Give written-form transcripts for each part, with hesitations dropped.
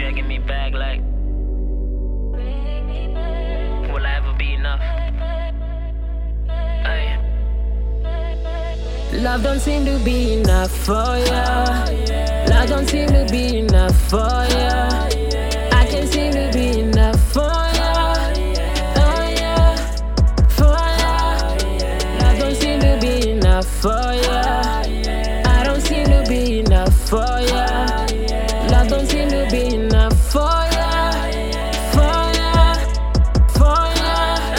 dragging me back like, will I ever be enough? Ay. Love don't seem to be enough for ya. Love don't seem to be enough for ya. I can't seem to be enough for ya. Oh yeah, for ya. Love don't seem to be enough for ya. I don't seem to be enough for ya. Love don't seem to be enough for ya. For ya, for ya.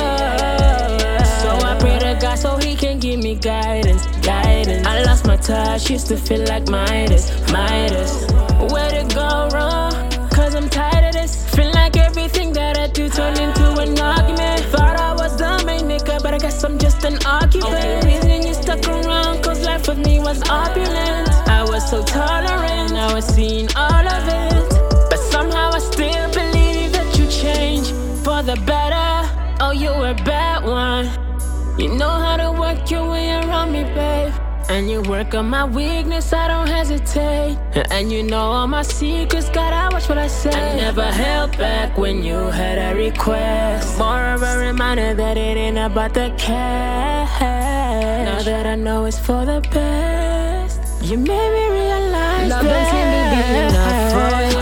So I pray to God so He can give me guidance. I lost my touch, used to feel like Midas. Where to go wrong? Cause I'm tired of this. Feel like everything that I do turned into an argument. Thought I was the main nigga, but I guess I'm just an occupant. Only reason you stuck around, cause life with me was opulent. I was so tolerant, I was seeing all of it. But somehow I still believe that you changed for the better. Oh, you were a bad one. You know how to work your way around me, babe. And you work on my weakness, I don't hesitate. And you know all my secrets, gotta watch what I say. I never held back when you had a request. More of a reminder that it ain't about the cash. Now that I know it's for the best, you made me realize love don't seem to be enough for you.